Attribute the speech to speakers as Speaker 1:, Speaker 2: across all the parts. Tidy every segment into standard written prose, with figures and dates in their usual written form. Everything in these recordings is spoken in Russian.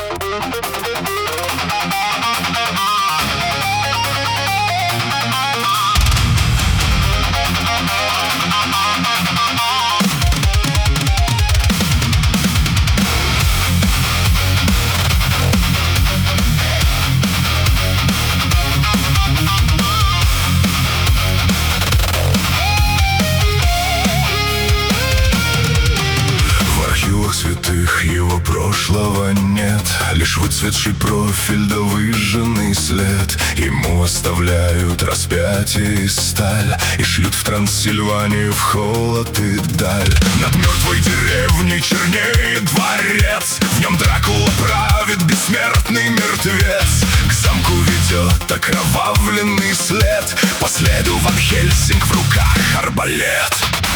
Speaker 1: Святых его прошлого нет, лишь выцветший профиль да выжженный след. Ему оставляют распятие и сталь, и шлют в Трансильванию в холод и даль. Над мертвой деревней чернеет дворец, в нем Дракула правит, бессмертный мертвец. К замку ведет окровавленный след, по следу Ван Хельсинг, в руках арбалет.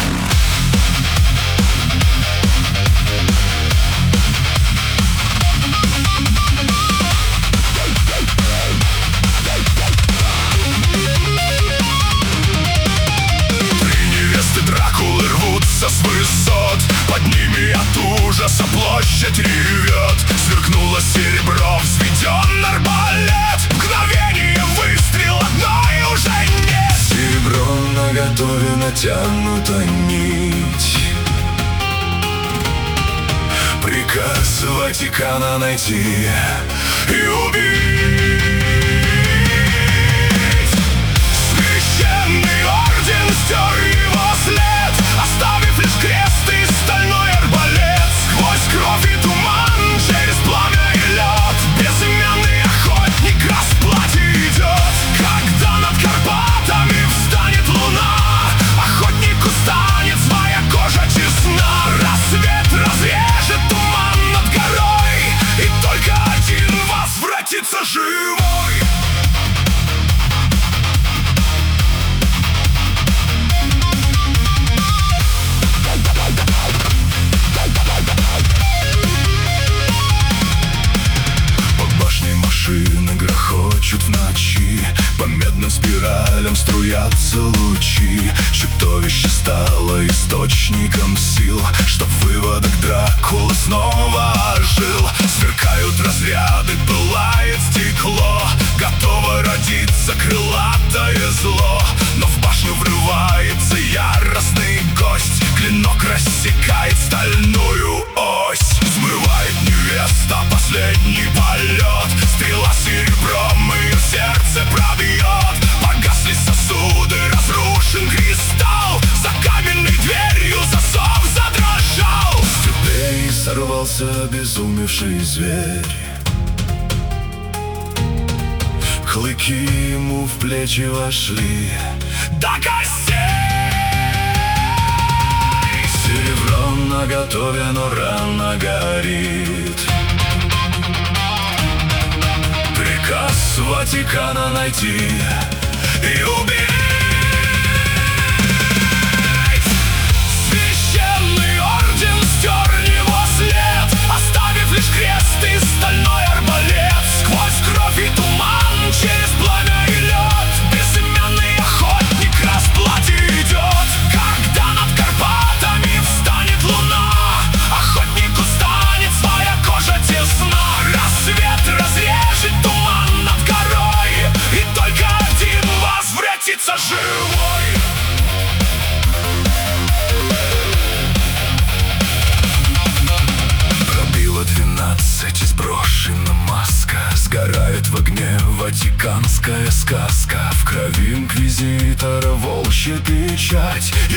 Speaker 1: Дракулы рвутся с высот, под ними от ужаса площадь ревет. Сверкнуло серебро, взведен арбалет, мгновение выстрел, одной уже нет. Серебро наготове, натянута нить, приказ Ватикана найти и убить. Священный орден стер его след, оставив лишь крест и стальной арбалет. Сквозь кровь и туман, через пламя и лед, безымянный охотник к расплате идет. Когда над Карпатами встанет луна, охотнику станет своя кожа честна. Рассвет разрежет туман над горой, и только один возвратится живой. Машины грохочут в ночи, по медным спиралям струятся лучи. Чудовище стало источником сил, чтоб выводок Дракулы снова ожил. Сверкают разряды, пылает стекло, готово родиться крылатое зло. Но в башню врывается яростный гость, клинок рассекает стальную ось. Взмывает невеста последний полет, стрела серебром ее сердце пробьет. Погасли сосуды, разрушен кристалл, за каменной дверью засов задрожал. С цепей сорвался обезумевший зверь, клыки ему в плечи вошли до костей. Серебро наготове, но рана горит, приказ Ватикана найти и убить. Священный орден стер его след, оставив лишь крест и стальной арбалет. Сквозь кровь и туман, через пламя и лед, безымянный охотник к расплате идет. Когда над Карпатами встанет луна, охотнику станет своя кожа тесна. Рассвет разрежет туман над горой, и только один возвратится живой. Пробило 12 и сброшена маска, сгорает в огне ватиканская сказка. В крови инквизитора волчья печать,